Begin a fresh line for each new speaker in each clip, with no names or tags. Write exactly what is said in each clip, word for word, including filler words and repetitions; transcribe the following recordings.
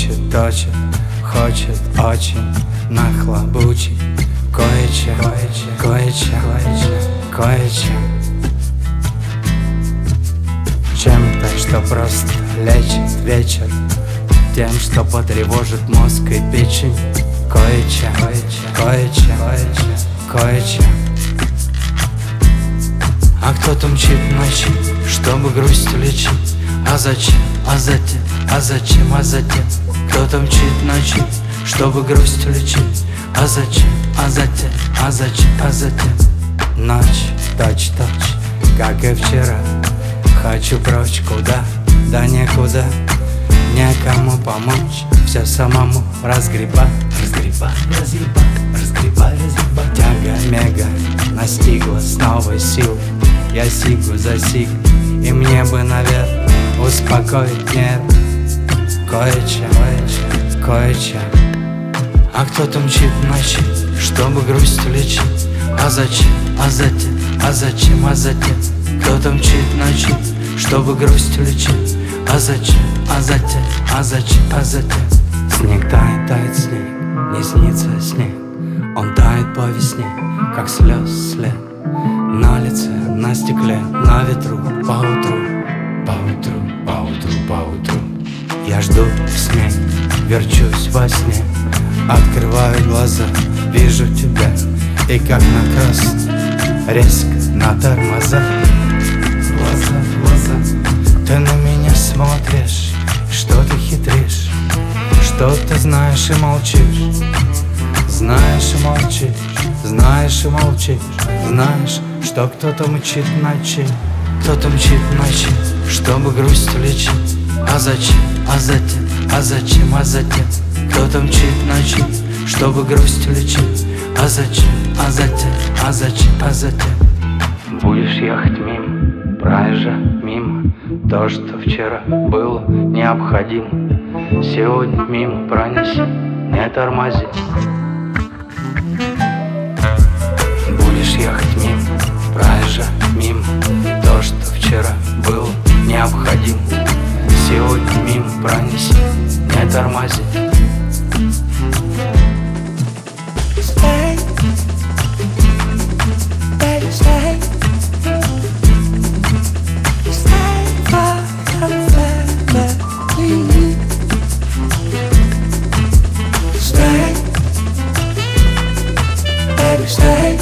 Учит, точит, хочет очень нахлобучить кое-чем, кое-чем, кое-чем, кое-чем. Чем-то, что просто лечит вечер, тем, что потревожит мозг и печень. Кое-чем, кое-чем, кое-чем, кое-чем. А кто-то мчит ночи, чтобы грусть лечить. А зачем, а затем, а зачем, а затем. Кто-то мчит ночи, чтобы грусть лечить. А зачем, а затем, а зачем, а затем. Ночь, точь-точь, как и вчера. Хочу прочь, куда, да некуда. Некому помочь, все самому разгребать. Разгребать, разгребать, разгребать, разгребать. Тяга-мега настигла с новой силой. Я сигу за сиг, и мне бы, наверное, успокоить нервы. Кое-чем, кое-чем, кое-чем. А кто-то мчит ночи, чтобы грусть лечить. А зачем, а затем, а зачем, а затем. Кто-то мчит ночи, чтобы грусть лечить. А зачем, а затем, а зачем, а затем. Снег тает, тает снег, не снится снег. Он тает по весне, как слез след. На лице, на стекле, на ветру, поутру, поутру, поутру, поутру. Я жду в сне, верчусь во сне. Открываю глаза, вижу тебя. И как на красный, резко на тормозах. Глаза, глаза, ты на меня смотришь, что ты хитришь, что ты знаешь и молчишь. Знаешь и молчишь, знаешь и молчишь. Знаешь, что кто-то мчит ночи, кто-то мчит ночи, чтобы грусть лечить. А зачем, а затем, а зачем, а затем. Кто-то мчит ночи, чтобы грусть лечить. А зачем, а затем, а зачем, а затем. Будешь ехать мимо, проезжать мимо. То, что вчера было необходимо, сегодня мимо пронеси, не тормози. Будешь ехать мимо, проезжать мимо. То, что вчера было необходимо, сегодня мимо пронеси, не тормози.
Stay, baby, stay. Stay for your family. Stay, baby, stay.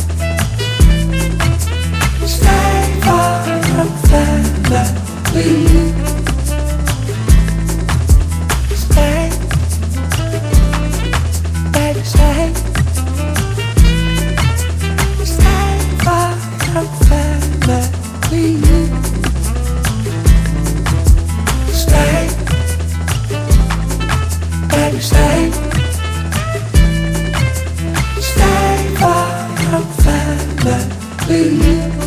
Stay for your family. Stay, baby, stay. Stay for your family. Stay, baby, stay. Stay for your family.